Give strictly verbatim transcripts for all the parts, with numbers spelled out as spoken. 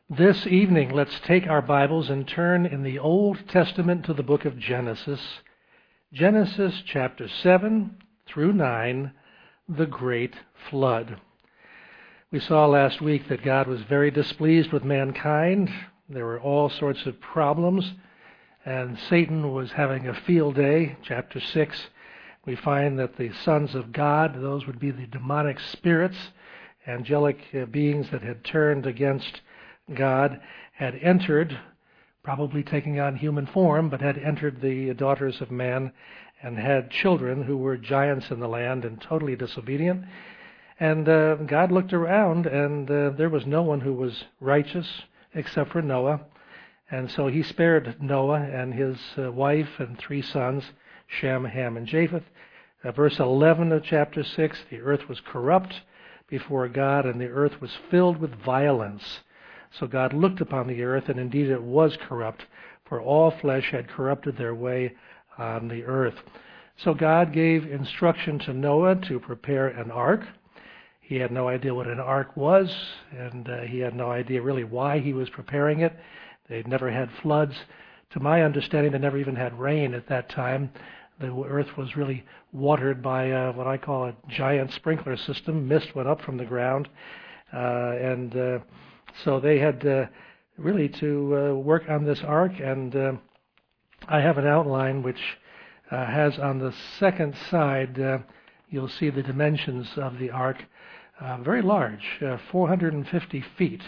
This evening, let's take our Bibles and turn in the Old Testament to the book of Genesis. Genesis chapter seven through nine, the Great Flood. We saw last week that God was very displeased with mankind. There were all sorts of problems, and Satan was having a field day. Chapter six, we find that the sons of God, those would be the demonic spirits, angelic uh, beings that had turned against God, had entered, probably taking on human form, but had entered the daughters of man and had children who were giants in the land and totally disobedient. And uh, God looked around, and uh, there was no one who was righteous except for Noah. And so he spared Noah and his uh, wife and three sons, Shem, Ham, and Japheth. Uh, verse eleven of chapter six, the earth was corrupt before God, and the earth was filled with violence. So God looked upon the earth, and indeed it was corrupt, for all flesh had corrupted their way on the earth. So God gave instruction to Noah to prepare an ark. He had no idea what an ark was, and uh, he had no idea really why he was preparing it. They'd never had floods. To my understanding, they never even had rain at that time. The earth was really watered by uh, what I call a giant sprinkler system. Mist went up from the ground, uh, and uh, So they had uh, really to uh, work on this ark, and uh, I have an outline which uh, has on the second side, uh, you'll see the dimensions of the ark, uh, very large, uh, four hundred fifty feet.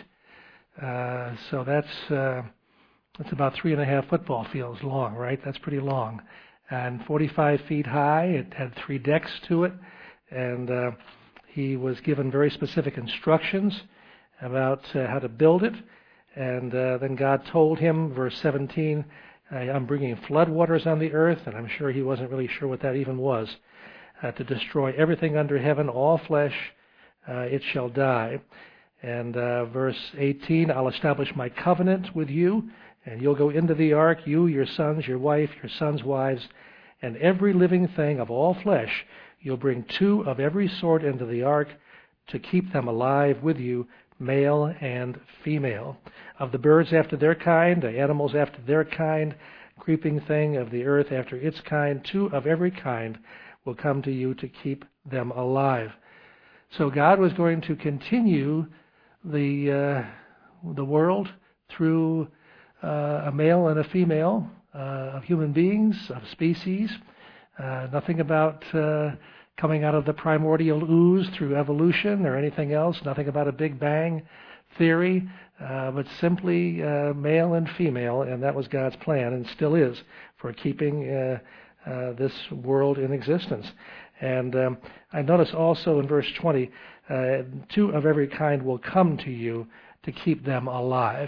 Uh, so that's uh, that's about three and a half football fields long, right? That's pretty long. And forty-five feet high. It had three decks to it, and uh, he was given very specific instructions about uh, how to build it. And uh, then God told him, verse seventeen, I'm bringing floodwaters on the earth, and I'm sure he wasn't really sure what that even was, uh, to destroy everything under heaven, all flesh, uh, it shall die. And uh, verse eighteen, I'll establish my covenant with you, and you'll go into the ark, you, your sons, your wife, your sons' wives, and every living thing of all flesh. You'll bring two of every sort into the ark to keep them alive with you, male and female. Of the birds after their kind, the animals after their kind, creeping thing of the earth after its kind, two of every kind will come to you to keep them alive. So God was going to continue the uh, the world through uh, a male and a female uh, of human beings, of species. Uh, nothing about uh, coming out of the primordial ooze through evolution or anything else, nothing about a Big Bang theory, uh, but simply uh, male and female, and that was God's plan and still is for keeping uh, uh, this world in existence. And um, I notice also in verse twenty, uh, two of every kind will come to you to keep them alive.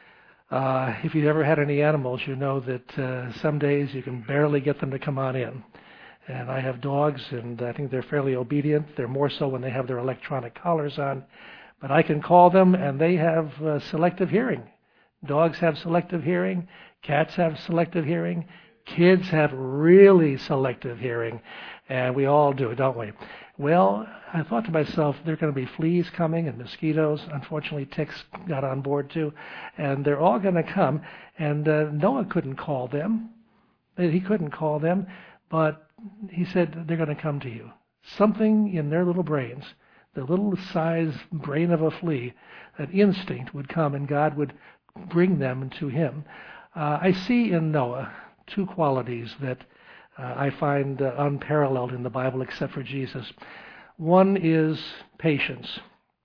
Uh, if you've ever had any animals, you know that uh, some days you can barely get them to come on in. And I have dogs, and I think they're fairly obedient. They're more so when they have their electronic collars on. But I can call them, and they have uh, selective hearing. Dogs have selective hearing. Cats have selective hearing. Kids have really selective hearing. And we all do, don't we? Well, I thought to myself, there are going to be fleas coming and mosquitoes. Unfortunately, ticks got on board too. And they're all going to come. And uh, Noah couldn't call them. He couldn't call them. But he said, they're going to come to you. Something in their little brains, the little size brain of a flea, an instinct would come, and God would bring them to him. Uh, I see in Noah two qualities that uh, I find uh, unparalleled in the Bible except for Jesus. One is patience.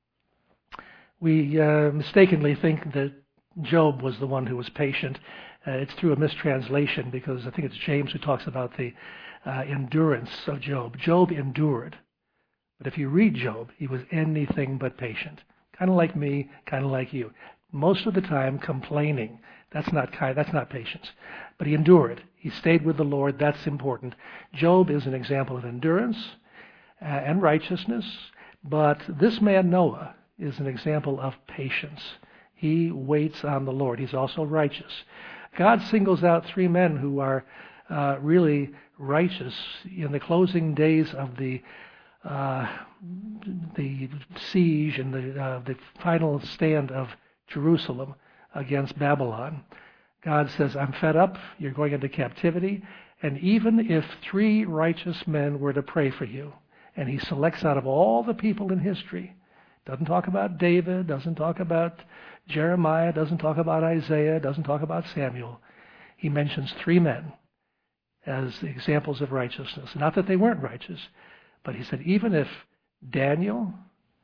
We uh, mistakenly think that Job was the one who was patient. Uh, it's through a mistranslation, because I think it's James who talks about the uh, endurance of Job. Job endured. But if you read Job, he was anything but patient. Kind of like me, kind of like you. Most of the time complaining. That's not kind, that's not patience. But he endured. He stayed with the Lord. That's important. Job is an example of endurance uh, and righteousness. But this man Noah is an example of patience. He waits on the Lord. He's also righteous. God singles out three men who are uh, really righteous in the closing days of the uh, the siege and the uh, the final stand of Jerusalem against Babylon. God says, I'm fed up, you're going into captivity, and even if three righteous men were to pray for you, and he selects out of all the people in history, doesn't talk about David, doesn't talk about Jeremiah, doesn't talk about Isaiah, doesn't talk about Samuel. He mentions three men as the examples of righteousness. Not that they weren't righteous, but he said, even if Daniel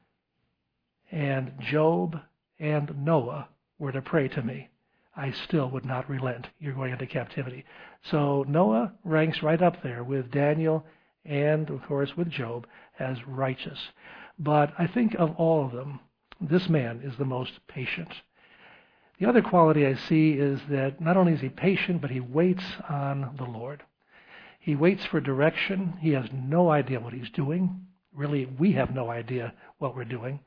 and Job and Noah were to pray to me, I still would not relent. You're going into captivity. So Noah ranks right up there with Daniel and, of course, with Job as righteous. But I think of all of them, this man is the most patient. The other quality I see is that not only is he patient, but he waits on the Lord. He waits for direction. He has no idea what he's doing. Really, we have no idea what we're doing.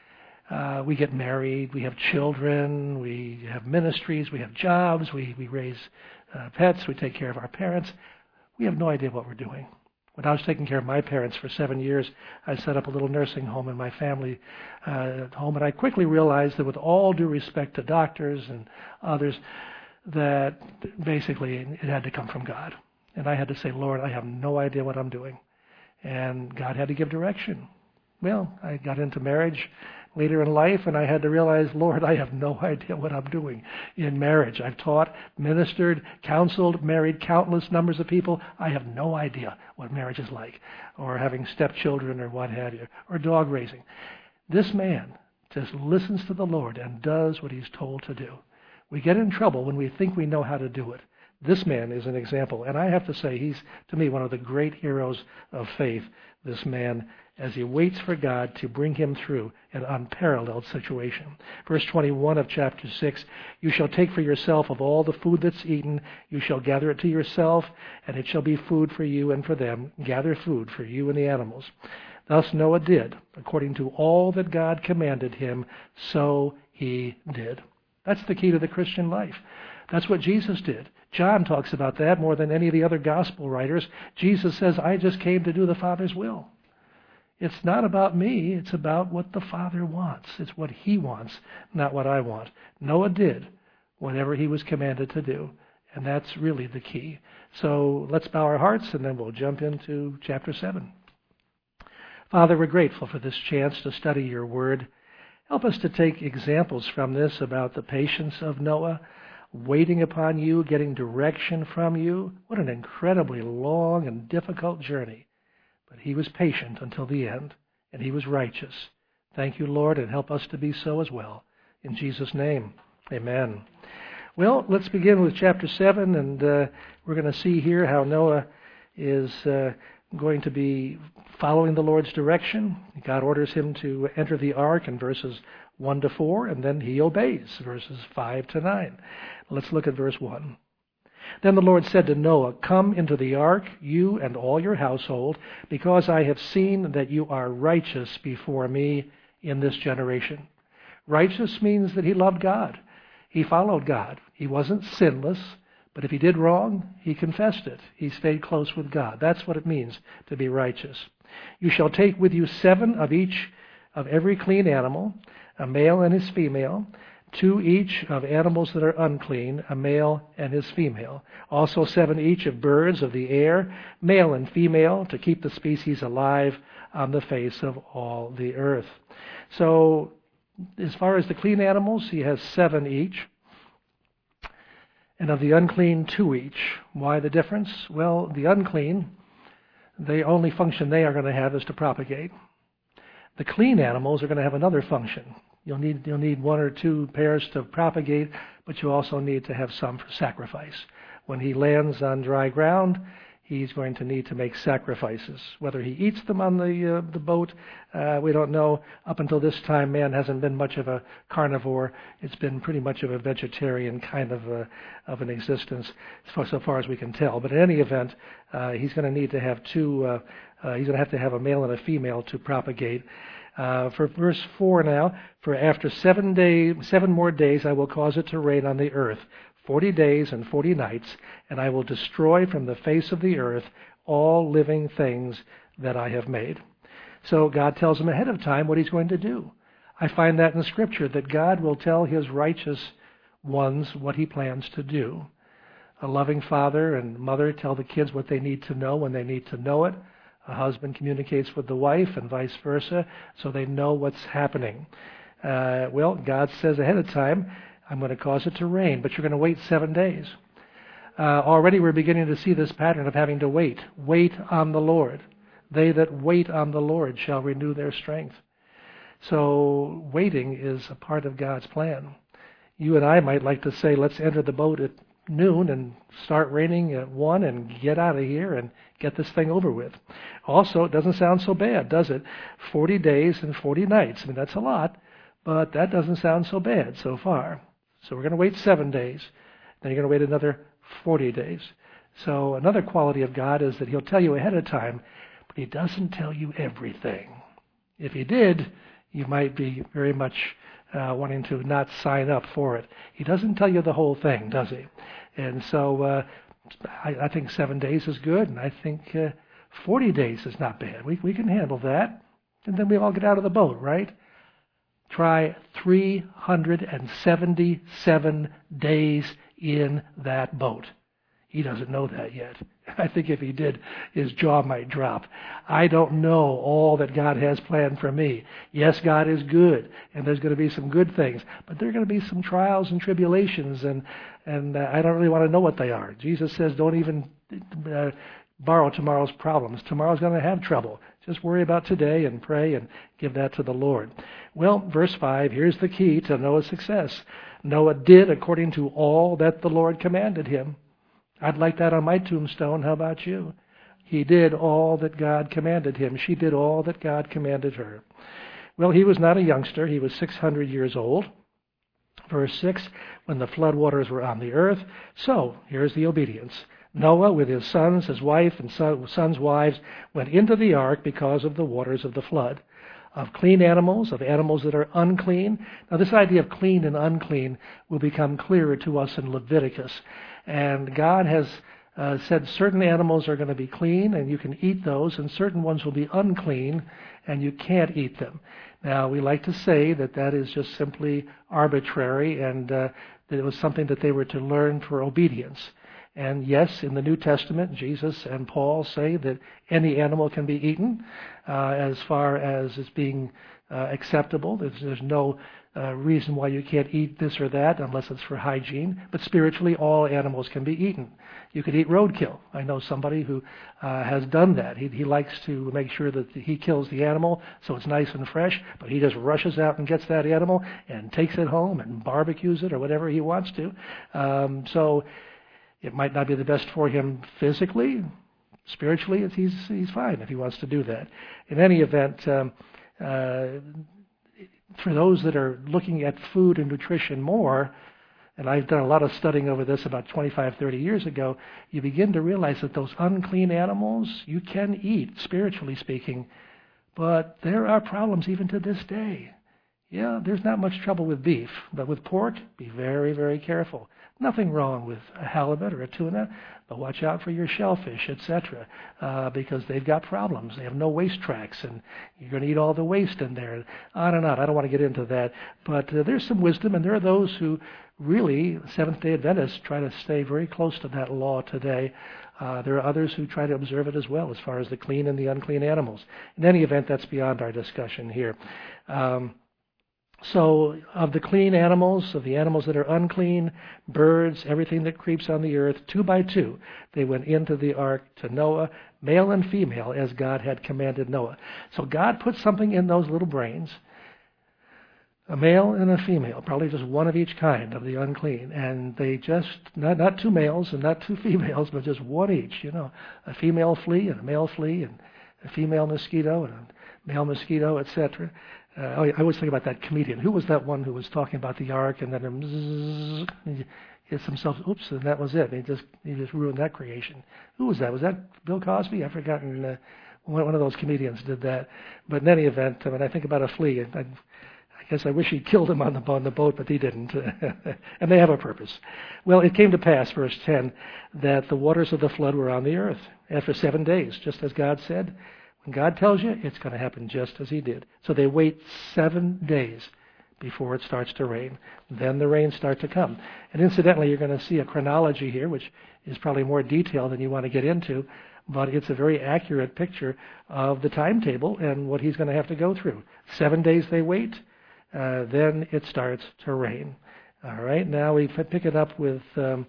Uh, we get married, we have children, we have ministries, we have jobs, we, we raise uh, pets, we take care of our parents. We have no idea what we're doing. When I was taking care of my parents for seven years, I set up a little nursing home in my family uh, home, and I quickly realized that with all due respect to doctors and others, that basically it had to come from God. And I had to say, Lord, I have no idea what I'm doing. And God had to give direction. Well, I got into marriage later in life, and I had to realize, Lord, I have no idea what I'm doing in marriage. I've taught, ministered, counseled, married countless numbers of people. I have no idea what marriage is like, or having stepchildren, or what have you, or dog raising. This man just listens to the Lord and does what he's told to do. We get in trouble when we think we know how to do it. This man is an example, and I have to say, he's, to me, one of the great heroes of faith, this man, as he waits for God to bring him through an unparalleled situation. Verse twenty-one of chapter six, you shall take for yourself of all the food that's eaten, you shall gather it to yourself, and it shall be food for you and for them. Gather food for you and the animals. Thus Noah did, according to all that God commanded him, so he did. That's the key to the Christian life. That's what Jesus did. John talks about that more than any of the other gospel writers. Jesus says, I just came to do the Father's will. It's not about me. It's about what the Father wants. It's what he wants, not what I want. Noah did whatever he was commanded to do, and that's really the key. So let's bow our hearts, and then we'll jump into chapter seven. Father, we're grateful for this chance to study your word. Help us to take examples from this about the patience of Noah, waiting upon you, getting direction from you. What an incredibly long and difficult journey. But he was patient until the end, and he was righteous. Thank you, Lord, and help us to be so as well. In Jesus' name, amen. Well, let's begin with chapter seven, and uh, we're going to see here how Noah is uh, going to be following the Lord's direction. God orders him to enter the ark in verses one to four, and then he obeys, verses five to nine. Let's look at verse one. Then the Lord said to Noah, come into the ark, you and all your household, because I have seen that you are righteous before me in this generation. Righteous means that he loved God. He followed God. He wasn't sinless, but if he did wrong, he confessed it. He stayed close with God. That's what it means to be righteous. You shall take with you seven of each of every clean animal, a male and his female, two each of animals that are unclean, a male and his female. Also seven each of birds of the air, male and female, to keep the species alive on the face of all the earth. So, as far as the clean animals, he has seven each. And of the unclean, two each. Why the difference? Well, the unclean, the only function they are going to have is to propagate. The clean animals are going to have another function. You'll need, you'll need one or two pairs to propagate, but you also need to have some for sacrifice. When he lands on dry ground, he's going to need to make sacrifices. Whether he eats them on the uh, the boat, uh, we don't know. Up until this time, man hasn't been much of a carnivore. It's been pretty much of a vegetarian kind of a, of an existence, so, so far as we can tell. But in any event, uh, he's going to need to have two. Uh, uh, he's going to have to have a male and a female to propagate. Uh, for verse four now, for after seven days, seven more days, I will cause it to rain on the earth, forty days and forty nights, and I will destroy from the face of the earth all living things that I have made. So God tells him ahead of time what he's going to do. I find that in Scripture, that God will tell His righteous ones what He plans to do. A loving father and mother tell the kids what they need to know when they need to know it. A husband communicates with the wife and vice versa, so they know what's happening. Uh, well, God says ahead of time, I'm going to cause it to rain, but you're going to wait seven days. Uh, already we're beginning to see this pattern of having to wait. Wait on the Lord. They that wait on the Lord shall renew their strength. So waiting is a part of God's plan. You and I might like to say, let's enter the boat at noon and start raining at one and get out of here and get this thing over with. Also, it doesn't sound so bad, does it? forty days and forty nights. I mean, that's a lot, but that doesn't sound so bad so far. So we're going to wait seven days. Then you're going to wait another forty days. So another quality of God is that He'll tell you ahead of time, but He doesn't tell you everything. If He did, you might be very much uh, wanting to not sign up for it. He doesn't tell you the whole thing, does He? And so uh, I, I think seven days is good, and I think uh, forty days is not bad. We we can handle that. And then we all get out of the boat, right? Try three hundred seventy-seven days in that boat. He doesn't know that yet. I think if he did, his jaw might drop. I don't know all that God has planned for me. Yes, God is good, and there's going to be some good things, but there are going to be some trials and tribulations, and and uh, I don't really want to know what they are. Jesus says, don't even uh, borrow tomorrow's problems. Tomorrow's going to have trouble. Just worry about today and pray and give that to the Lord. Well, verse five, here's the key to Noah's success. Noah did according to all that the Lord commanded him. I'd like that on my tombstone. How about you? He did all that God commanded him. She did all that God commanded her. Well, he was not a youngster. He was six hundred years old. Verse six, when the flood waters were on the earth. So, here's the obedience. Noah, with his sons, his wife, and sons' wives, went into the ark because of the waters of the flood. Of clean animals, of animals that are unclean. Now, this idea of clean and unclean will become clearer to us in Leviticus. And God has uh, said certain animals are going to be clean, and you can eat those, and certain ones will be unclean, and you can't eat them. Now, we like to say that that is just simply arbitrary, and uh, that it was something that they were to learn for obedience. And yes, in the New Testament, Jesus and Paul say that any animal can be eaten uh, as far as it's being uh, acceptable. There's, there's no uh, reason why you can't eat this or that unless it's for hygiene. But spiritually, all animals can be eaten. You could eat roadkill. I know somebody who uh, has done that. He, he likes to make sure that he kills the animal so it's nice and fresh, but he just rushes out and gets that animal and takes it home and barbecues it or whatever he wants to. Um, so it might not be the best for him physically. Spiritually, it's, he's he's fine if he wants to do that. In any event, um, uh, for those that are looking at food and nutrition more, and I've done a lot of studying over this about twenty-five, thirty years ago, you begin to realize that those unclean animals you can eat, spiritually speaking, but there are problems even to this day. Yeah, there's not much trouble with beef, but with pork, be very, very careful. Nothing wrong with a halibut or a tuna, but watch out for your shellfish, et cetera, uh, because they've got problems. They have no waste tracks, and you're going to eat all the waste in there. On and on. I don't want to get into that, but uh, there's some wisdom, and there are those who really, Seventh-day Adventists, try to stay very close to that law today. Uh, there are others who try to observe it as well as far as the clean and the unclean animals. In any event, that's beyond our discussion here. Um, So of the clean animals, of the animals that are unclean, birds, everything that creeps on the earth, two by two, they went into the ark to Noah, male and female, as God had commanded Noah. So God put something in those little brains, a male and a female, probably just one of each kind of the unclean. And they just, not, not two males and not two females, but just one each, you know, a female flea and a male flea and a female mosquito and a male mosquito, et cetera. Uh, I always think about that comedian. Who was that one who was talking about the ark and then zzz, he hits himself, oops, and that was it. He just he just ruined that creation. Who was that? Was that Bill Cosby? I've forgotten. Uh, one of those comedians did that. But in any event, I mean, I think about a flea. I, I guess I wish he killed him on the, on the boat, but he didn't. And they have a purpose. Well, it came to pass, verse ten, that the waters of the flood were on the earth after seven days, just as God said. When God tells you, it's going to happen just as he did. So they wait seven days before it starts to rain. Then the rains start to come. And incidentally, you're going to see a chronology here, which is probably more detailed than you want to get into, but it's a very accurate picture of the timetable and what he's going to have to go through. Seven days they wait, uh, then it starts to rain. All right, now we pick it up with um,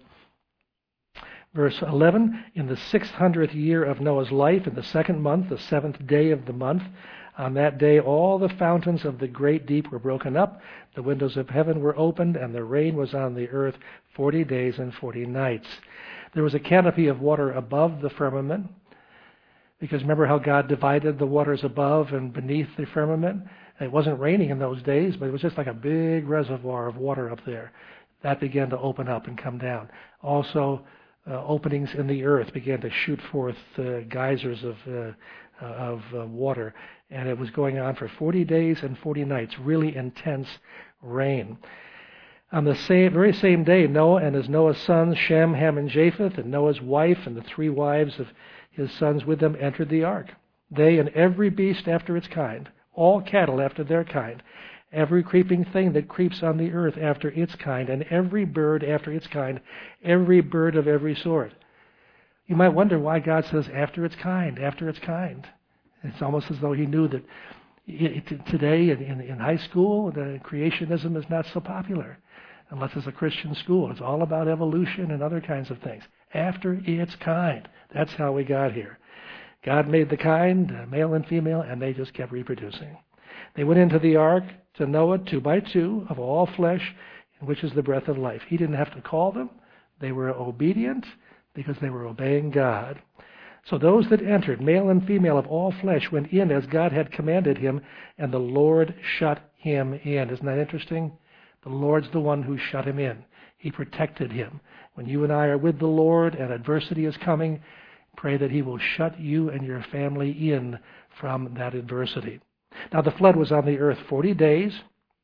verse eleven. In the six hundredth year of Noah's life, in the second month, the seventh day of the month, on that day all the fountains of the great deep were broken up, the windows of heaven were opened, and the rain was on the earth forty days and forty nights. There was a canopy of water above the firmament, because remember how God divided the waters above and beneath the firmament? It wasn't raining in those days, but it was just like a big reservoir of water up there. That began to open up and come down. Also, uh, openings in the earth began to shoot forth uh, geysers of uh, uh, of uh, water, and it was going on for forty days and forty nights, really intense rain. On the same, very same day, Noah and his Noah's sons, Shem, Ham, and Japheth, and Noah's wife and the three wives of his sons with them entered the ark. They and every beast after its kind, all cattle after their kind, every creeping thing that creeps on the earth after its kind, and every bird after its kind, every bird of every sort. You might wonder why God says after its kind, after its kind. It's almost as though he knew that it, today in, in, in high school, the creationism is not so popular, unless it's a Christian school. It's all about evolution and other kinds of things. After its kind. That's how we got here. God made the kind, uh, male and female, and they just kept reproducing. They went into the ark to Noah, two by two, of all flesh, in which is the breath of life. He didn't have to call them. They were obedient because they were obeying God. So those that entered, male and female of all flesh, went in as God had commanded him, and the Lord shut him in. Isn't that interesting? The Lord's the one who shut him in. He protected him. When you and I are with the Lord and adversity is coming, pray that he will shut you and your family in from that adversity. Now the flood was on the earth forty days.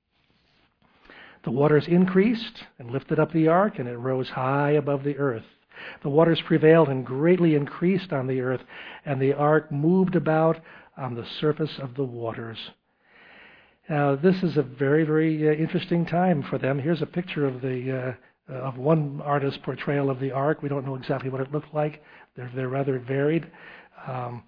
The waters increased and lifted up the ark, and it rose high above the earth. The waters prevailed and greatly increased on the earth, and the ark moved about on the surface of the waters. Now, this is a very, very uh, interesting time for them. Here's a picture of the uh, of one artist's portrayal of the ark. We don't know exactly what it looked like. They're they're rather varied, um,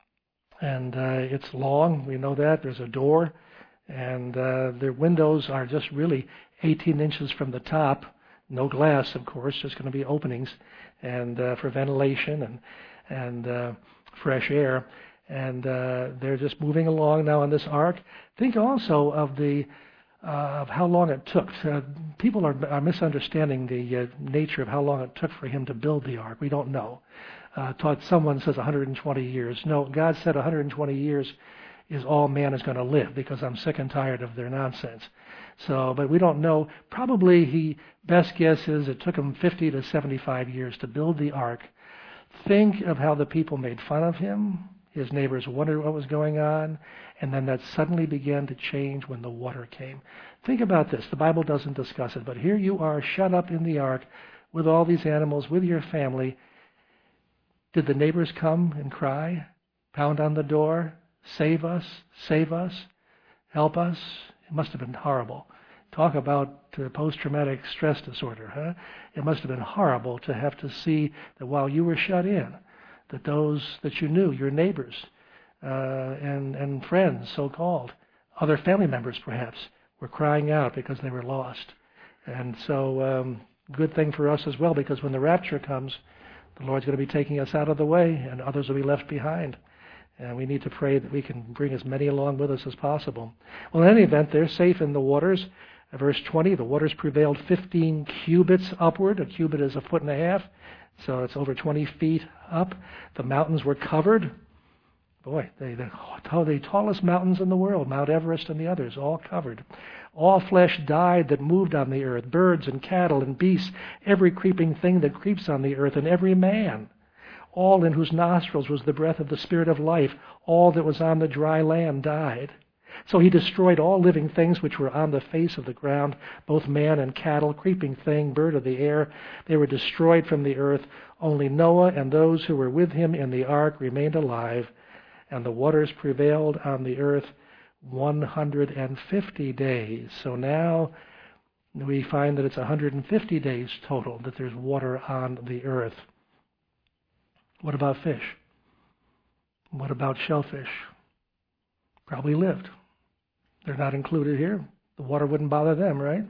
and uh, it's long. We know that there's a door, and uh, their windows are just really eighteen inches from the top. No glass, of course, just going to be openings, and uh, for ventilation and and uh, fresh air. And uh, they're just moving along now on this ark. Think also of the uh, of how long it took. Uh, people are, are misunderstanding the uh, nature of how long it took for him to build the ark. We don't know. Uh, taught someone says one hundred twenty years. No, God said one hundred twenty years is all man is going to live, because I'm sick and tired of their nonsense. So, but we don't know. Probably he best guess is it took him fifty to seventy-five years to build the ark. Think of how the people made fun of him. His neighbors wondered what was going on, and then that suddenly began to change when the water came. Think about this. The Bible doesn't discuss it, but here you are shut up in the ark with all these animals, with your family. Did the neighbors come and cry, pound on the door, save us, save us, help us? It must have been horrible. Talk about uh, post-traumatic stress disorder, huh? It must have been horrible to have to see that while you were shut in, that those that you knew, your neighbors uh, and, and friends, so-called, other family members perhaps, were crying out because they were lost. And so um, good thing for us as well, because when the rapture comes, the Lord's going to be taking us out of the way, and others will be left behind. And we need to pray that we can bring as many along with us as possible. Well, in any event, they're safe in the waters. Verse twenty, the waters prevailed fifteen cubits upward. A cubit is a foot and a half. So it's over twenty feet up. The mountains were covered. Boy, they, the, the tallest mountains in the world, Mount Everest and the others, all covered. All flesh died that moved on the earth, birds and cattle and beasts, every creeping thing that creeps on the earth, and every man, all in whose nostrils was the breath of the Spirit of life. All that was on the dry land died. So he destroyed all living things which were on the face of the ground, both man and cattle, creeping thing, bird of the air. They were destroyed from the earth. Only Noah and those who were with him in the ark remained alive, and the waters prevailed on the earth one hundred fifty days. So now we find that it's one hundred fifty days total that there's water on the earth. What about fish? What about shellfish? Probably lived. They're not included here. The water wouldn't bother them, right?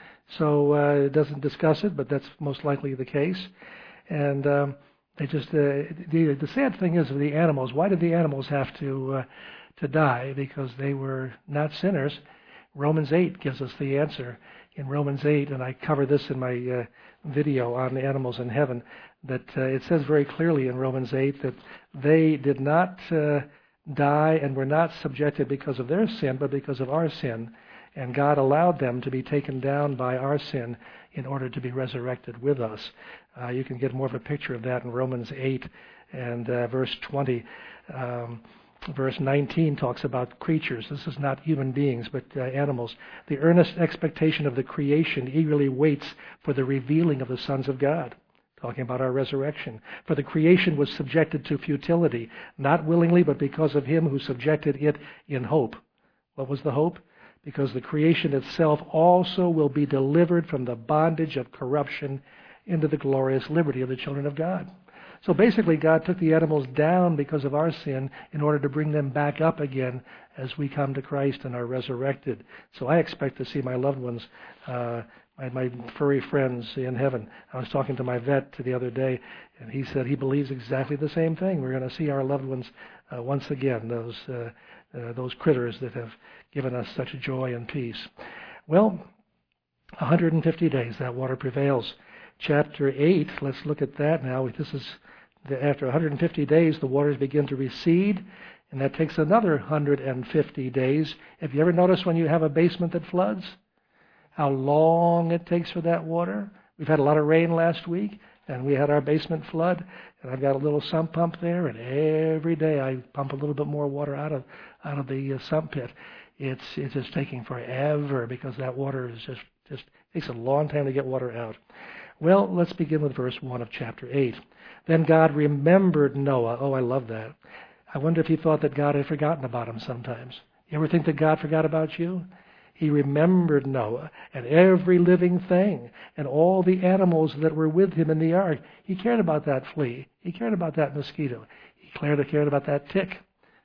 So uh, it doesn't discuss it, but that's most likely the case. And um, they just uh, the, the sad thing is of the animals. Why did the animals have to uh, to die? Because they were not sinners. Romans eight gives us the answer. In Romans eight, and I cover this in my uh, video on the animals in heaven, that uh, it says very clearly in Romans eight that they did not uh, die and were not subjected because of their sin, but because of our sin. And God allowed them to be taken down by our sin in order to be resurrected with us. Uh, you can get more of a picture of that in Romans eight and uh, verse twenty. Um, verse nineteen talks about creatures. This is not human beings, but uh, animals. The earnest expectation of the creation eagerly waits for the revealing of the sons of God. Talking about our resurrection. For the creation was subjected to futility, not willingly, but because of him who subjected it in hope. What was the hope? Because the creation itself also will be delivered from the bondage of corruption into the glorious liberty of the children of God. So basically, God took the animals down because of our sin in order to bring them back up again as we come to Christ and are resurrected. So I expect to see my loved ones, uh, my, my furry friends in heaven. I was talking to my vet the other day, and he said he believes exactly the same thing. We're going to see our loved ones uh, once again, those uh, uh, those critters that have given us such joy and peace. Well, one hundred fifty days, that water prevails. Chapter eight, let's look at that now. This is the, after one hundred fifty days, the waters begin to recede, and that takes another one hundred fifty days. Have you ever noticed when you have a basement that floods, how long it takes for that water? We've had a lot of rain last week, and we had our basement flood, and I've got a little sump pump there, and every day I pump a little bit more water out of out of the uh, sump pit. It's it's just taking forever because that water is just just takes a long time to get water out. Well, let's begin with verse one of chapter eight. Then God remembered Noah. Oh, I love that. I wonder if he thought that God had forgotten about him sometimes. You ever think that God forgot about you? He remembered Noah and every living thing and all the animals that were with him in the ark. He cared about that flea. He cared about that mosquito. He cared, cared about that tick.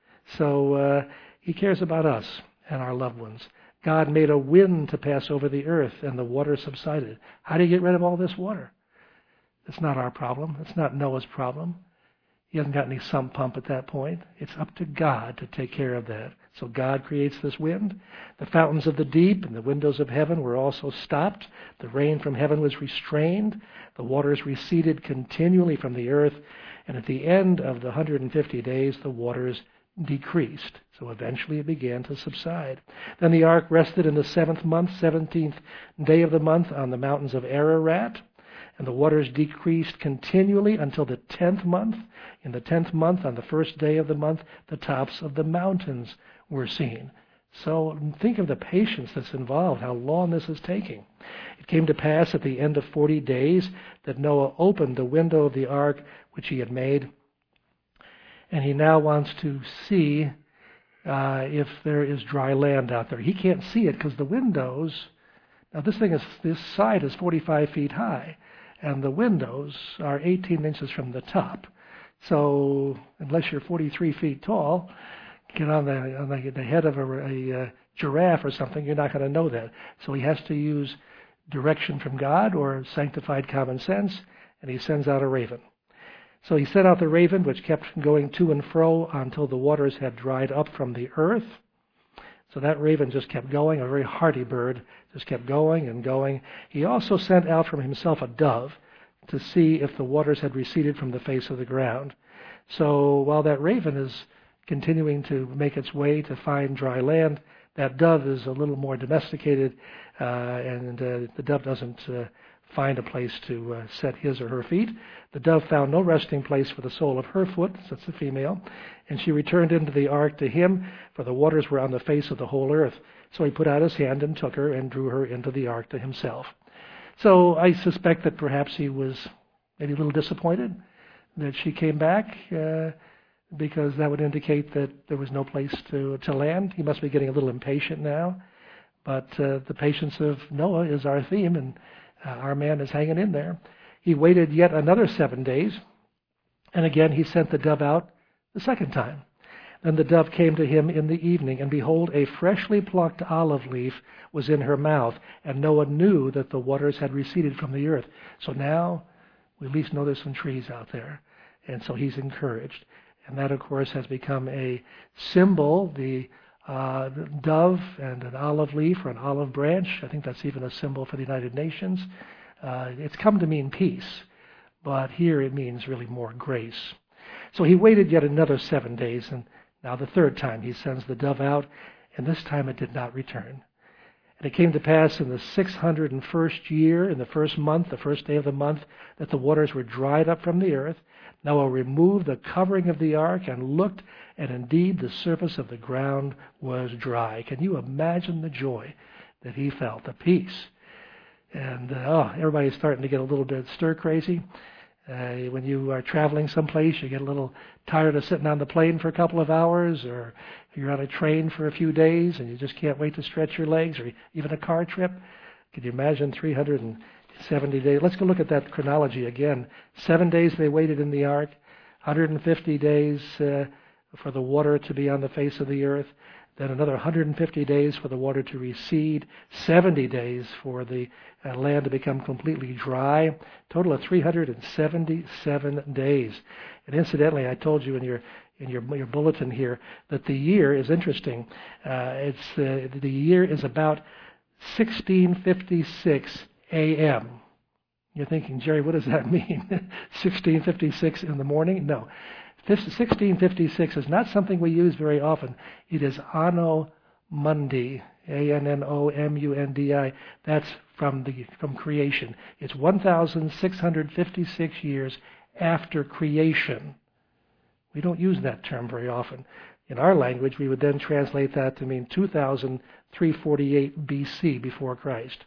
So uh, he cares about us and our loved ones. God made a wind to pass over the earth, and the water subsided. How do you get rid of all this water? It's not our problem. It's not Noah's problem. He hasn't got any sump pump at that point. It's up to God to take care of that. So God creates this wind. The fountains of the deep and the windows of heaven were also stopped. The rain from heaven was restrained. The waters receded continually from the earth. And at the end of the one hundred fifty days, the waters decreased. So eventually it began to subside. Then the ark rested in the seventh month, seventeenth day of the month, on the mountains of Ararat. And the waters decreased continually until the tenth month. In the tenth month, on the first day of the month, the tops of the mountains were seen. So think of the patience that's involved, how long this is taking. It came to pass at the end of forty days that Noah opened the window of the ark which he had made. And he now wants to see uh, if there is dry land out there. He can't see it because the windows, now this thing is, this side is forty-five feet high, and the windows are eighteen inches from the top. So unless you're forty-three feet tall, get on the, on the, the head of a, a, a giraffe or something, you're not going to know that. So he has to use direction from God or sanctified common sense, and he sends out a raven. So he sent out the raven, which kept going to and fro until the waters had dried up from the earth. So that raven just kept going, a very hardy bird, just kept going and going. He also sent out from himself a dove to see if the waters had receded from the face of the ground. So while that raven is continuing to make its way to find dry land, that dove is a little more domesticated, uh, and uh, the dove doesn't uh, find a place to uh, set his or her feet. The dove found no resting place for the sole of her foot, that's the female, and she returned into the ark to him, for the waters were on the face of the whole earth. So he put out his hand and took her and drew her into the ark to himself. So I suspect that perhaps he was maybe a little disappointed that she came back, uh, because that would indicate that there was no place to, to land. He must be getting a little impatient now. But uh, the patience of Noah is our theme, and uh, our man is hanging in there. He waited yet another seven days, and again he sent the dove out the second time. Then the dove came to him in the evening, and behold, a freshly plucked olive leaf was in her mouth, and Noah knew that the waters had receded from the earth. So now we at least know there's some trees out there, and so he's encouraged. And that, of course, has become a symbol, the uh, dove and an olive leaf or an olive branch. I think that's even a symbol for the United Nations. Uh, it's come to mean peace, but here it means really more grace. So he waited yet another seven days, and now the third time he sends the dove out, and this time it did not return. And it came to pass in the six hundred and first year, in the first month, the first day of the month, that the waters were dried up from the earth. Noah removed the covering of the ark and looked, and indeed the surface of the ground was dry. Can you imagine the joy that he felt, the peace? And uh, oh, everybody's starting to get a little bit stir crazy. Uh, when you are traveling someplace, you get a little tired of sitting on the plane for a couple of hours, or you're on a train for a few days and you just can't wait to stretch your legs, or even a car trip. Can you imagine three hundred seventy days? Let's go look at that chronology again. Seven days they waited in the ark, one hundred fifty days uh, for the water to be on the face of the earth, then another one hundred fifty days for the water to recede, seventy days for the uh, land to become completely dry, total of three hundred seventy-seven days. And incidentally, I told you in your in your, your bulletin here that the year is interesting. Uh, it's uh, the year is about sixteen fifty-six A M You're thinking, Jerry, what does that mean? sixteen fifty-six in the morning? No. sixteen fifty-six is not something we use very often. It is Anno Mundi, A N N O M U N D I. That's from the from creation. It's one thousand six hundred fifty-six years after creation. We don't use that term very often. In our language, we would then translate that to mean two thousand three hundred forty-eight B C, before Christ.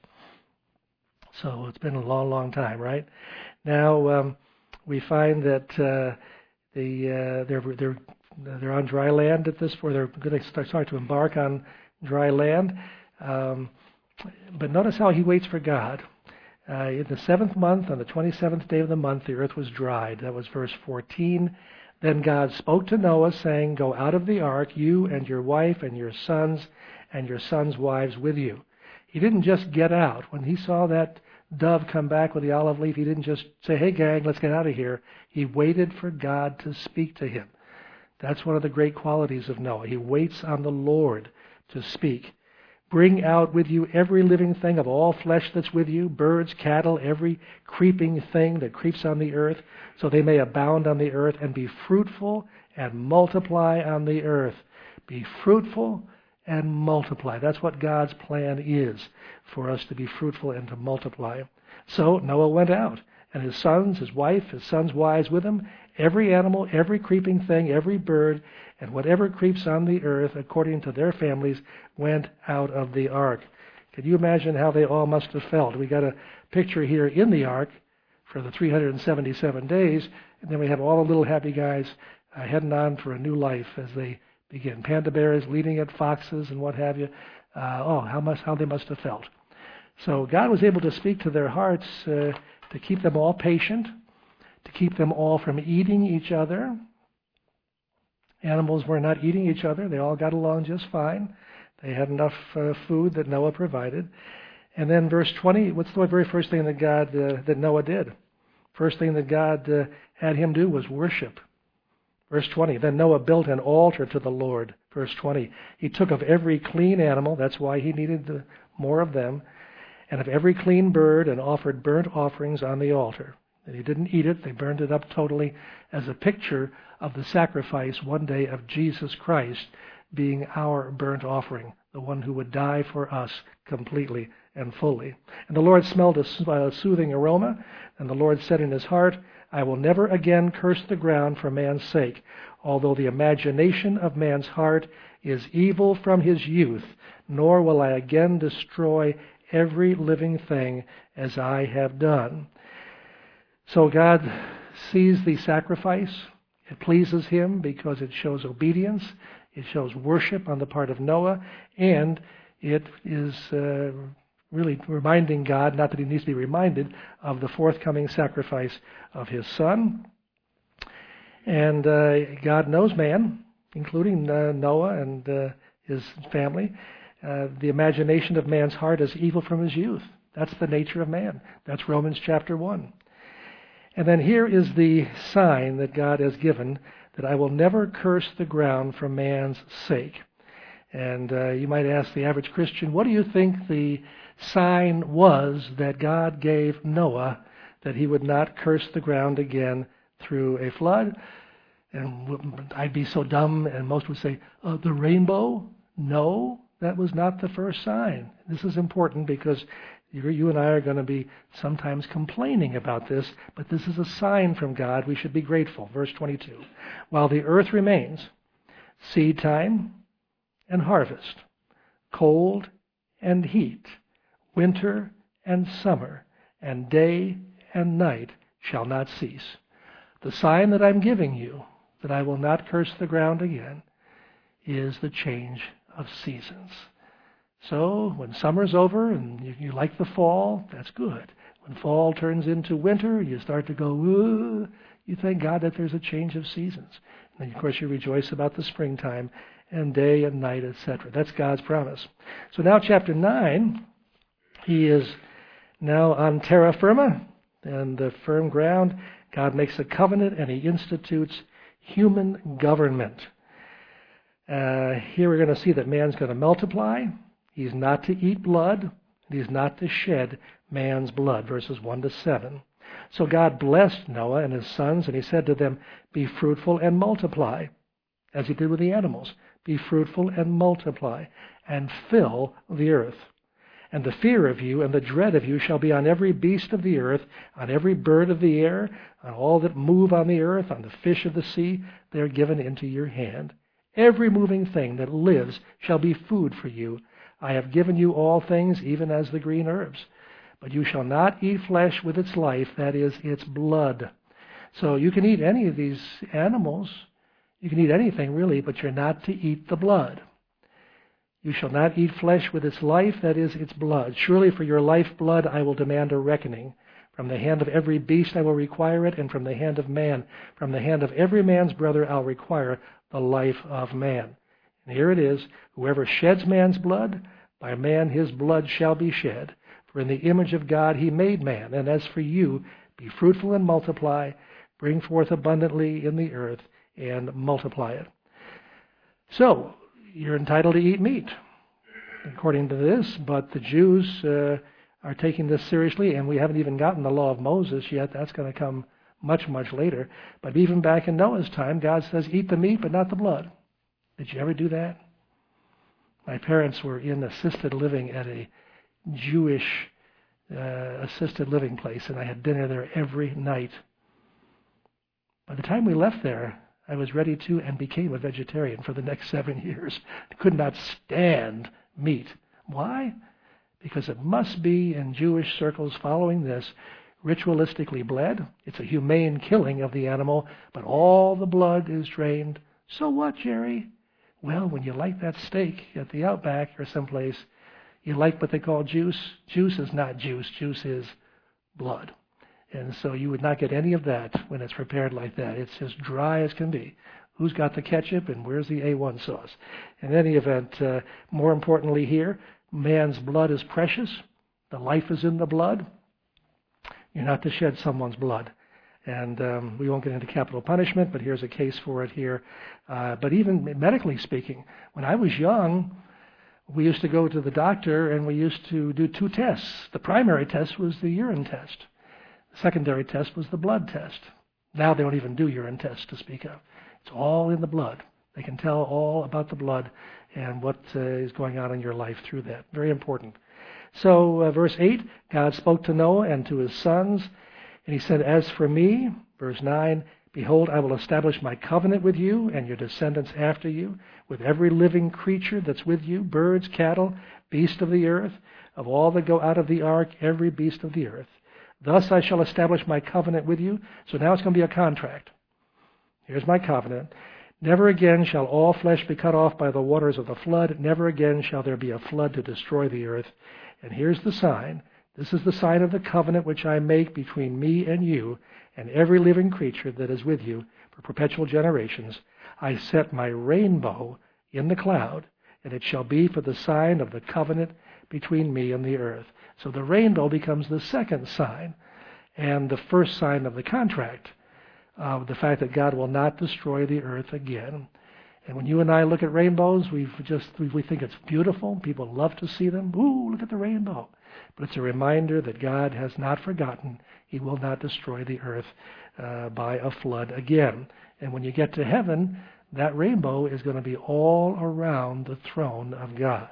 So it's been a long, long time, right? Now um, we find that uh, the uh, they're they're they're on dry land at this point. They're going to start, start to embark on dry land. Um, but notice how he waits for God. Uh, in the seventh month, on the twenty-seventh day of the month, the earth was dried. That was verse fourteen. Then God spoke to Noah, saying, "Go out of the ark, you and your wife and your sons and your sons' wives with you." He didn't just get out. When he saw that dove come back with the olive leaf, he didn't just say, "Hey, gang, let's get out of here." He waited for God to speak to him. That's one of the great qualities of Noah. He waits on the Lord to speak. "Bring out with you every living thing of all flesh that's with you, birds, cattle, every creeping thing that creeps on the earth, so they may abound on the earth, and be fruitful and multiply on the earth." Be fruitful and multiply. That's what God's plan is, for us to be fruitful and to multiply. So Noah went out, and his sons, his wife, his sons' wives with him, every animal, every creeping thing, every bird, and whatever creeps on the earth, according to their families, went out of the ark. Can you imagine how they all must have felt? We got a picture here in the ark for the three hundred seventy-seven days, and then we have all the little happy guys uh, heading on for a new life as they begin. Panda bears leading at foxes and what have you. Uh, oh, how much how they must have felt. So God was able to speak to their hearts uh, to keep them all patient, to keep them all from eating each other. Animals were not eating each other. They all got along just fine. They had enough uh, food that Noah provided. And then verse twenty, what's the very first thing that God, uh, that Noah did? First thing that God uh, had him do was worship. Verse twenty, then Noah built an altar to the Lord. Verse twenty, he took of every clean animal, that's why he needed the, more of them, and of every clean bird, and offered burnt offerings on the altar. And he didn't eat it, they burned it up totally as a picture of the sacrifice one day of Jesus Christ being our burnt offering, the one who would die for us completely and fully. And the Lord smelled a soothing aroma, and the Lord said in his heart, "I will never again curse the ground for man's sake, although the imagination of man's heart is evil from his youth, nor will I again destroy every living thing as I have done." So God sees the sacrifice, It pleases him because it shows obedience, it shows worship on the part of Noah, and it is uh, really reminding God, not that he needs to be reminded, of the forthcoming sacrifice of his son. And uh, God knows man, including uh, Noah and uh, his family. Uh, the imagination of man's heart is evil from his youth. That's the nature of man. That's Romans chapter one. And then here is the sign that God has given, that I will never curse the ground for man's sake. And uh, you might ask the average Christian, what do you think the sign was that God gave Noah that he would not curse the ground again through a flood? And I'd be so dumb, and most would say, uh, the rainbow? No, that was not the first sign. This is important because you and I are going to be sometimes complaining about this, but this is a sign from God. We should be grateful. Verse twenty-two. While the earth remains, seed time and harvest, cold and heat, winter and summer, and day and night shall not cease. The sign that I'm giving you, that I will not curse the ground again, is the change of seasons. So when summer's over and you, you like the fall, that's good. When fall turns into winter, you start to go, ooh, you thank God that there's a change of seasons. And then, of course, you rejoice about the springtime and day and night, et cetera. That's God's promise. So now chapter nine, he is now on terra firma, and the firm ground. God makes a covenant and he institutes human government. Uh, here we're going to see that man's going to multiply. He's not to eat blood. He's not to shed man's blood, verses one to seven. So God blessed Noah and his sons, and he said to them, be fruitful and multiply, as he did with the animals. Be fruitful and multiply, and fill the earth. And the fear of you and the dread of you shall be on every beast of the earth, on every bird of the air, on all that move on the earth, on the fish of the sea. They are given into your hand. Every moving thing that lives shall be food for you. I have given you all things, even as the green herbs. But you shall not eat flesh with its life, that is, its blood. So you can eat any of these animals. You can eat anything, really, but you're not to eat the blood. You shall not eat flesh with its life, that is, its blood. Surely for your lifeblood I will demand a reckoning. From the hand of every beast I will require it, and from the hand of man, from the hand of every man's brother I'll require the life of man. And here it is, whoever sheds man's blood, by man his blood shall be shed. For in the image of God he made man. And as for you, be fruitful and multiply, bring forth abundantly in the earth, and multiply it. So, you're entitled to eat meat, according to this, but the Jews uh, are taking this seriously, and we haven't even gotten the law of Moses yet. That's going to come much, much later. But even back in Noah's time, God says, eat the meat, but not the blood. Did you ever do that? My parents were in assisted living at a Jewish uh, assisted living place, and I had dinner there every night. By the time we left there, I was ready to and became a vegetarian for the next seven years. I could not stand meat. Why? Because it must be, in Jewish circles following this, ritualistically bled. It's a humane killing of the animal, but all the blood is drained. So what, Jerry? Well, when you like that steak at the Outback or someplace, you like what they call juice. Juice is not juice. Juice is blood. And so you would not get any of that when it's prepared like that. It's as dry as can be. Who's got the ketchup and where's the A one sauce? In any event, uh, more importantly here, man's blood is precious. The life is in the blood. You're not to shed someone's blood. And um, we won't get into capital punishment, but here's a case for it here. Uh, but even medically speaking, when I was young, we used to go to the doctor and we used to do two tests. The primary test was the urine test. The secondary test was the blood test. Now they don't even do urine tests to speak of. It's all in the blood. They can tell all about the blood and what uh, is going on in your life through that. Very important. So uh, verse eight, God spoke to Noah and to his sons, and he said, as for me, verse nine, behold, I will establish my covenant with you and your descendants after you, with every living creature that's with you, birds, cattle, beasts of the earth, of all that go out of the ark, every beast of the earth. Thus I shall establish my covenant with you. So now it's going to be a contract. Here's my covenant. Never again shall all flesh be cut off by the waters of the flood. Never again shall there be a flood to destroy the earth. And here's the sign. This is the sign of the covenant which I make between me and you and every living creature that is with you for perpetual generations. I set my rainbow in the cloud, and it shall be for the sign of the covenant between me and the earth. So the rainbow becomes the second sign and the first sign of the contract, of the fact that God will not destroy the earth again. And when you and I look at rainbows, we just we think it's beautiful. People love to see them. Ooh, look at the rainbow. But it's a reminder that God has not forgotten. He will not destroy the earth uh, by a flood again. And when you get to heaven, that rainbow is going to be all around the throne of God.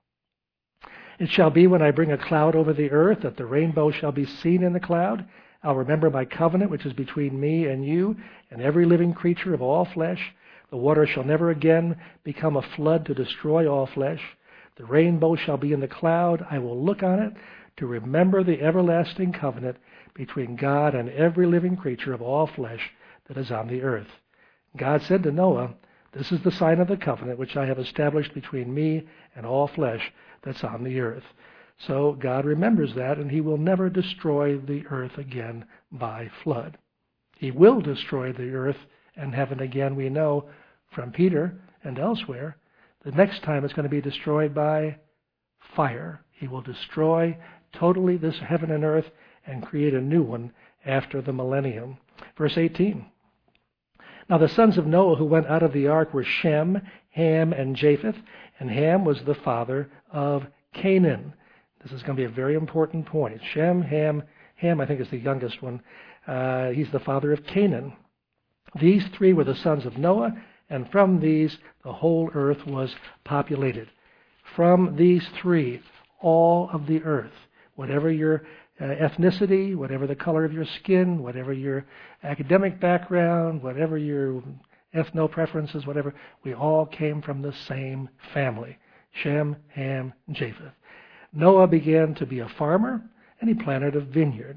It shall be when I bring a cloud over the earth that the rainbow shall be seen in the cloud. I'll remember my covenant which is between me and you and every living creature of all flesh. The water shall never again become a flood to destroy all flesh. The rainbow shall be in the cloud. I will look on it to remember the everlasting covenant between God and every living creature of all flesh that is on the earth. God said to Noah, this is the sign of the covenant which I have established between me and all flesh that's on the earth. So God remembers that, and he will never destroy the earth again by flood. He will destroy the earth and heaven again, we know from Peter and elsewhere. The next time it's going to be destroyed by fire. He will destroy totally this heaven and earth and create a new one after the millennium. Verse eighteen. Now the sons of Noah who went out of the ark were Shem, Ham, and Japheth, and Ham was the father of Canaan. This is going to be a very important point. Shem, Ham, Ham I think is the youngest one. Uh, he's the father of Canaan. These three were the sons of Noah, and from these the whole earth was populated. From these three, all of the earth, whatever your uh, ethnicity, whatever the color of your skin, whatever your academic background, whatever your ethno preferences, whatever, we all came from the same family. Shem, Ham, and Japheth. Noah began to be a farmer, and he planted a vineyard.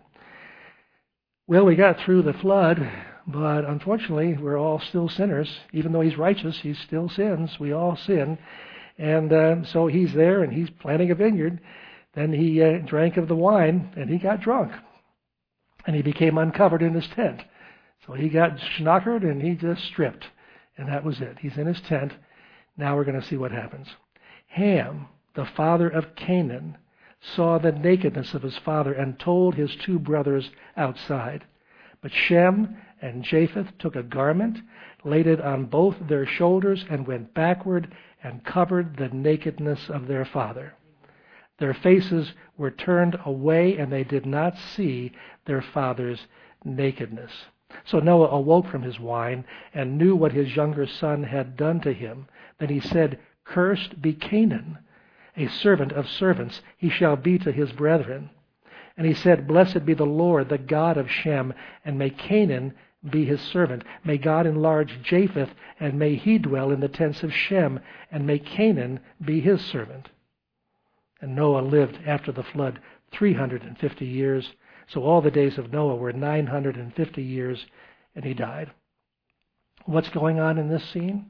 Well, we got through the flood, but unfortunately, we're all still sinners. Even though he's righteous, he still sins. We all sin. And uh, so he's there, and he's planting a vineyard. Then he uh, drank of the wine, and he got drunk. And he became uncovered in his tent. So he got schnockered, and he just stripped. And that was it. He's in his tent. Now we're going to see what happens. Ham, the father of Canaan, saw the nakedness of his father and told his two brothers outside. But Shem and Japheth took a garment, laid it on both their shoulders, and went backward and covered the nakedness of their father. Their faces were turned away, and they did not see their father's nakedness. So Noah awoke from his wine and knew what his younger son had done to him. Then he said, "Cursed be Canaan, a servant of servants, he shall be to his brethren." And he said, "Blessed be the Lord, the God of Shem, and may Canaan be his servant. May God enlarge Japheth, and may he dwell in the tents of Shem, and may Canaan be his servant." And Noah lived after the flood three hundred fifty years. So all the days of Noah were nine hundred fifty years, and he died. What's going on in this scene?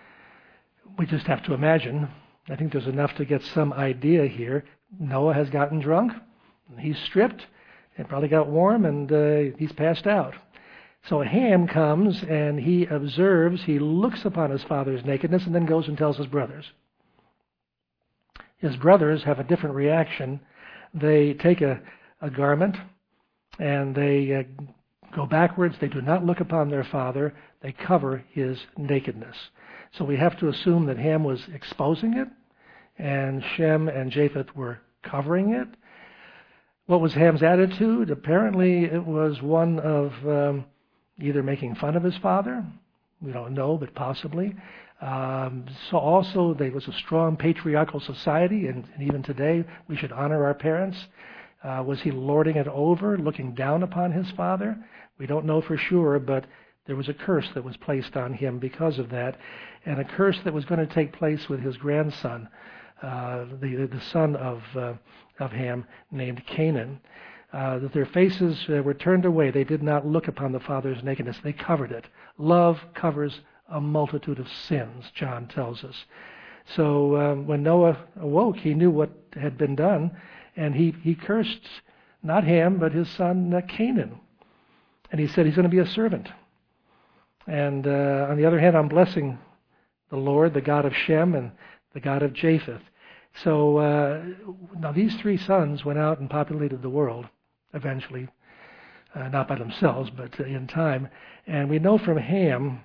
We just have to imagine. I think there's enough to get some idea here. Noah has gotten drunk. He's stripped. It probably got warm, and uh, he's passed out. So Ham comes, and he observes, he looks upon his father's nakedness, and then goes and tells his brothers. His brothers have a different reaction. They take a, a garment, and they uh, go backwards. They do not look upon their father. They cover his nakedness. So we have to assume that Ham was exposing it, and Shem and Japheth were covering it. What was Ham's attitude? Apparently it was one of um, either making fun of his father, we don't know, but possibly. Um, so also there was a strong patriarchal society, and, and even today we should honor our parents. Uh, was he lording it over, looking down upon his father? We don't know for sure, but there was a curse that was placed on him because of that, and a curse that was going to take place with his grandson, uh, the the son of uh, of Ham, named Canaan. uh, that their faces uh, were turned away. They did not look upon the Father's nakedness. They covered it. Love covers a multitude of sins, John tells us. So um, when Noah awoke, he knew what had been done, and he, he cursed not Ham, but his son uh, Canaan. And he said he's going to be a servant. And uh, on the other hand, I'm blessing the Lord, the God of Shem, and the God of Japheth. So uh, now these three sons went out and populated the world eventually, uh, not by themselves, but uh, in time. And we know from Ham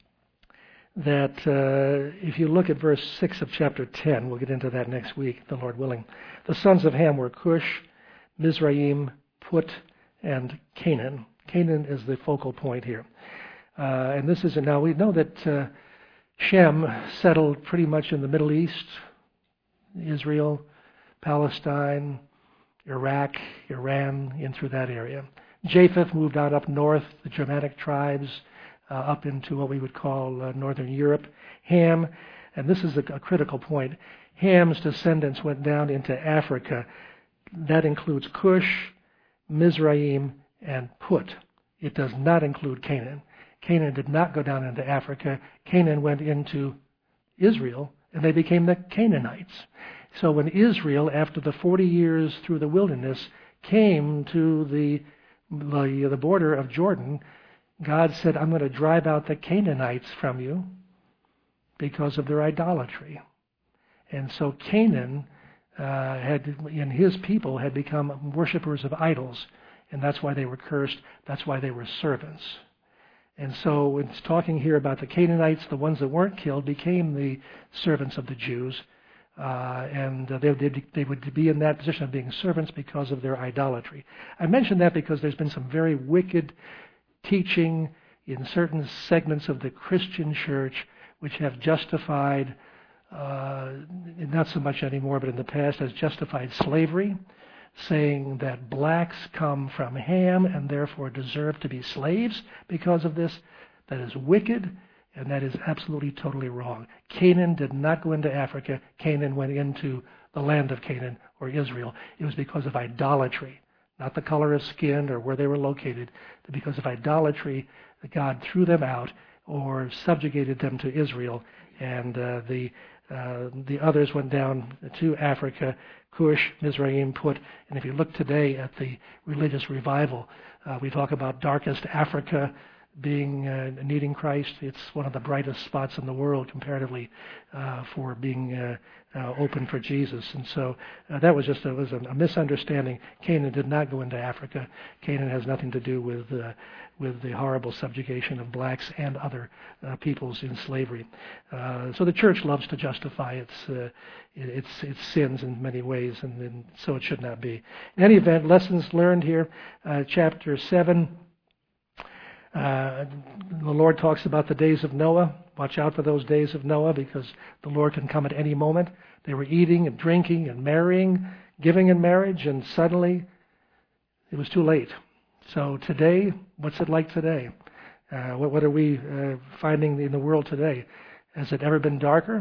that uh, if you look at verse six of chapter ten, we'll get into that next week, the Lord willing. The sons of Ham were Cush, Mizraim, Put, and Canaan. Canaan is the focal point here. Uh, and this is, now we know that uh, Shem settled pretty much in the Middle East, Israel, Palestine, Iraq, Iran, in through that area. Japheth moved on up north, the Germanic tribes, uh, up into what we would call uh, northern Europe. Ham, and this is a, a critical point, Ham's descendants went down into Africa. That includes Cush, Mizraim, and Put. It does not include Canaan. Canaan did not go down into Africa. Canaan went into Israel, and they became the Canaanites. So when Israel, after the forty years through the wilderness, came to the, the, the border of Jordan, God said, I'm going to drive out the Canaanites from you because of their idolatry. And so Canaan uh, had, and his people had become worshipers of idols, and that's why they were cursed. That's why they were servants. And so it's talking here about the Canaanites, the ones that weren't killed, became the servants of the Jews. Uh, and uh, they, would, they would be in that position of being servants because of their idolatry. I mention that because there's been some very wicked teaching in certain segments of the Christian church which have justified, uh, not so much anymore, but in the past has justified slavery, saying that blacks come from Ham and therefore deserve to be slaves because of this. That is wicked, and that is absolutely, totally wrong. Canaan did not go into Africa. Canaan went into the land of Canaan, or Israel. It was because of idolatry, not the color of skin or where they were located. Because of idolatry, God threw them out or subjugated them to Israel, and uh, the uh, the others went down to Africa, Cush, Mizraim, Put. And if you look today at the religious revival, uh, we talk about darkest Africa being uh, needing Christ. It's one of the brightest spots in the world comparatively uh, for being uh, uh, open for Jesus. And so uh, that was just a, was a misunderstanding. Canaan did not go into Africa. Canaan has nothing to do with uh, with the horrible subjugation of blacks and other uh, peoples in slavery. Uh, so the church loves to justify its uh, its its sins in many ways, and, and so it should not be. In any event, lessons learned here, uh, chapter seven. Uh, the Lord talks about the days of Noah. Watch out for those days of Noah, because the Lord can come at any moment. They were eating and drinking and marrying, giving in marriage, and suddenly it was too late. So today, what's it like today? Uh, what, what are we uh, finding in the world today? Has it ever been darker?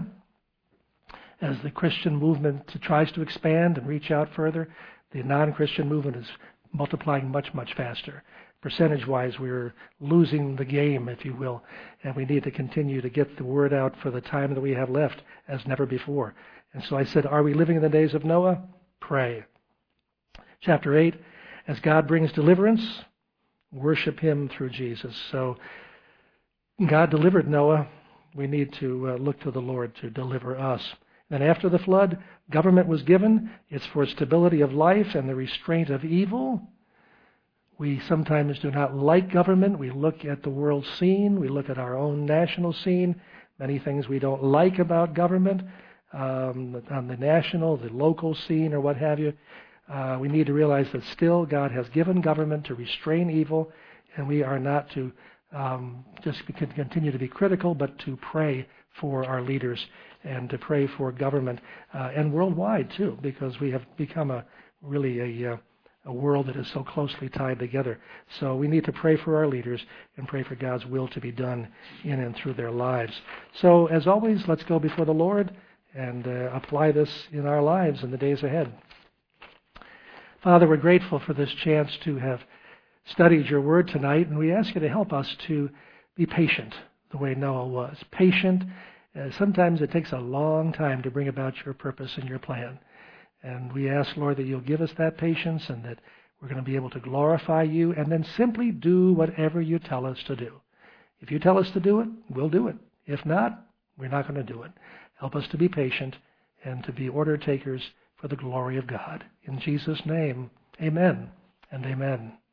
As the Christian movement tries to expand and reach out further, the non-Christian movement is multiplying much, much faster. Percentage-wise, we're losing the game, if you will, and we need to continue to get the word out for the time that we have left as never before. And so I said, are we living in the days of Noah? Pray. Chapter eight, as God brings deliverance, worship Him through Jesus. So God delivered Noah. We need to uh, look to the Lord to deliver us. Then after the flood, government was given. It's for stability of life and the restraint of evil. We sometimes do not like government. We look at the world scene. We look at our own national scene. Many things we don't like about government um, on the national, the local scene, or what have you. Uh, we need to realize that still God has given government to restrain evil, and we are not to um, just continue to be critical, but to pray for our leaders and to pray for government, uh, and worldwide too, because we have become a really a, a world that is so closely tied together. So we need to pray for our leaders and pray for God's will to be done in and through their lives. So as always, let's go before the Lord and uh, apply this in our lives in the days ahead. Father, we're grateful for this chance to have studied your word tonight, and we ask you to help us to be patient the way Noah was. Patient. Uh, sometimes it takes a long time to bring about your purpose and your plan. And we ask, Lord, that you'll give us that patience and that we're going to be able to glorify you and then simply do whatever you tell us to do. If you tell us to do it, we'll do it. If not, we're not going to do it. Help us to be patient and to be order takers for the glory of God. In Jesus' name, amen and amen.